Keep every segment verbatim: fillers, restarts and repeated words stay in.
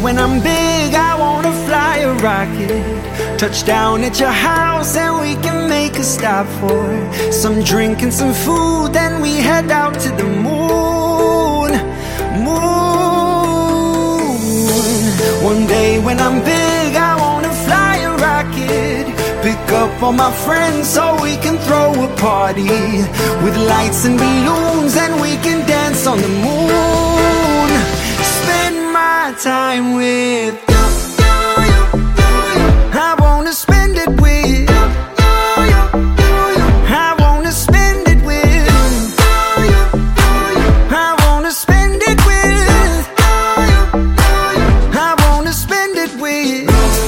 when I'm big, I wanna fly a rocket, touch down at your house and we can make a stop for some drink and some food. Then we head out to the moon, moon. One day when I'm big, I wanna fly a rocket, pick up all my friends so we can throw a party with lights and balloons, and we can dance on the moon. Spend my time with you, I wanna spend it with you, I wanna spend it with you, I wanna spend it with you, I wanna spend it with you.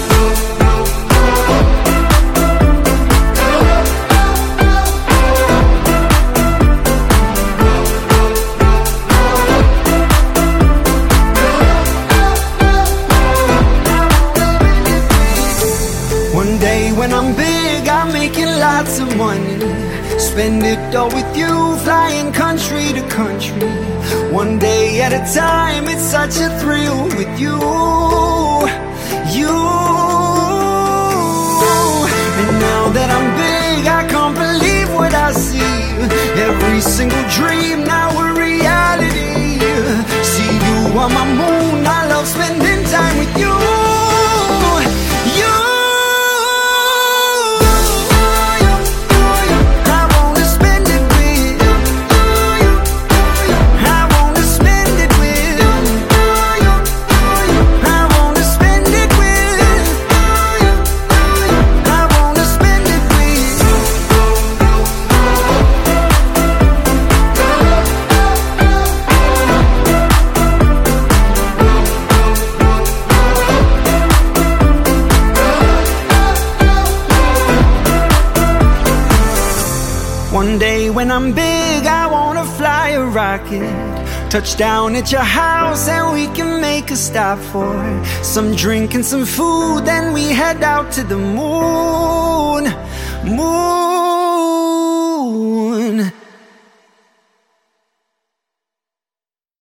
One day when I'm big, I'm making lots of money, spend it all with you, flying country to country, one day at a time. It's such a thrill with you, you. And now that I'm big, I can't believe what I see. Every single dream now a reality. See you on my moon, I love spending time with you, you. One day when I'm big, I wanna fly a rocket, touch down at your house and we can make a stop for some drink and some food. Then we head out to the moon, moon.